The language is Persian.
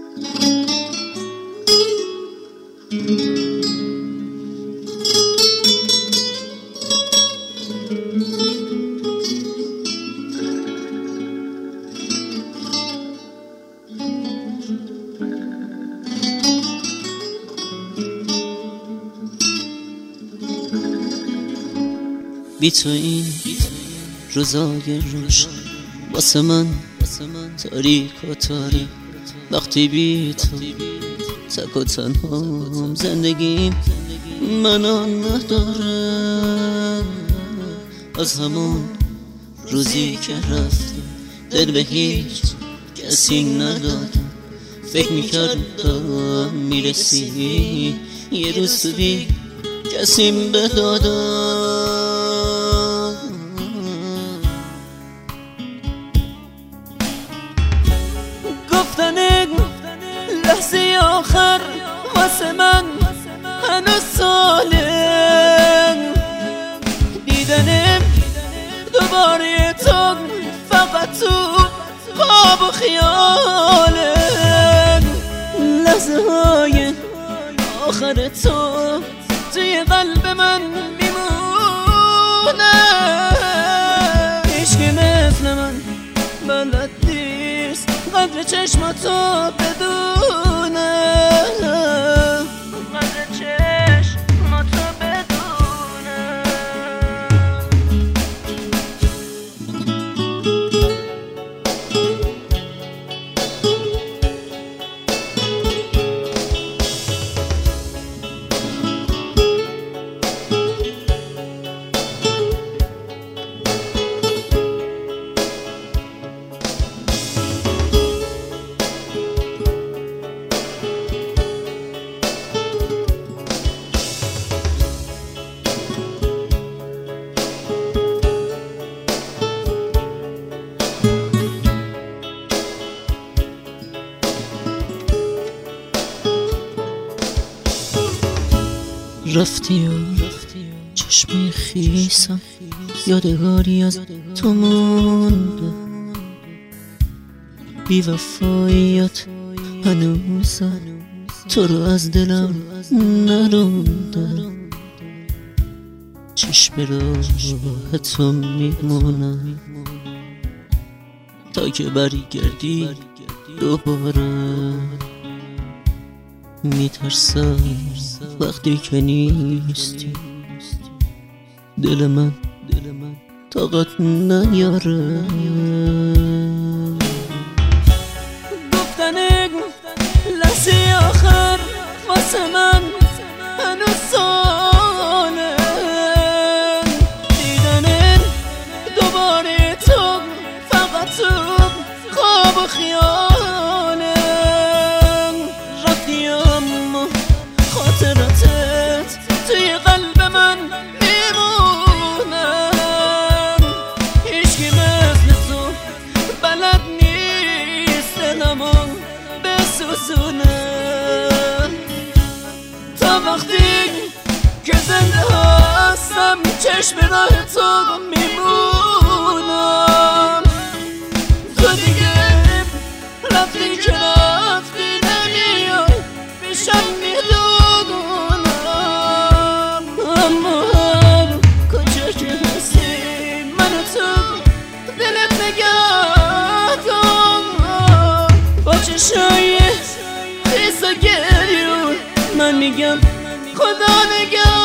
بی تو این روزای روشن واسه من تاریک و تاریک، وقتی بی تو تک و تنهام زندگیم منو نداره. از همون روزی که رفتم دل به هیچ کسی ندادم، فکر میکردم میرسی یه روز تو بی کسیم بدادم. گفتن لحظه آخر واسه من هنوز ساله، دیدنم دوباره تو فقط تو خواب و خیاله. لحظه های آخر تو توی قلب من میمونه، هیچکی مثل من بلد نیست قدر چشماتو بدونه، قدر چشماتو بدونه. رفتی و چشمای خیسم یادگاری از تو مونده، بی وفاییت هنوز تو رو از دلم نرونده. چشم راه تو میمونم تا که برگردی دوباره، میترسم وقتی که نیستی دل من طاقت نیاره. گفتن لحظه آخر واسه من هنوز ساله، دیدن دوباره تو فقط تو خواب و خیاله. رفتی اما خاطراتت توی قلب من میمونن، هیچکی مثل تو بلد نیست دلمو بسوزونه. تا وقتی که زنده هستم چشم راه تو میمونم، تو دیگه رفتی که رفتی نمیای پیشم میدونم، اما هر کجا که هستی من تو دلت نگه دار. با چشای خیس و گریون من میگم خدا نگه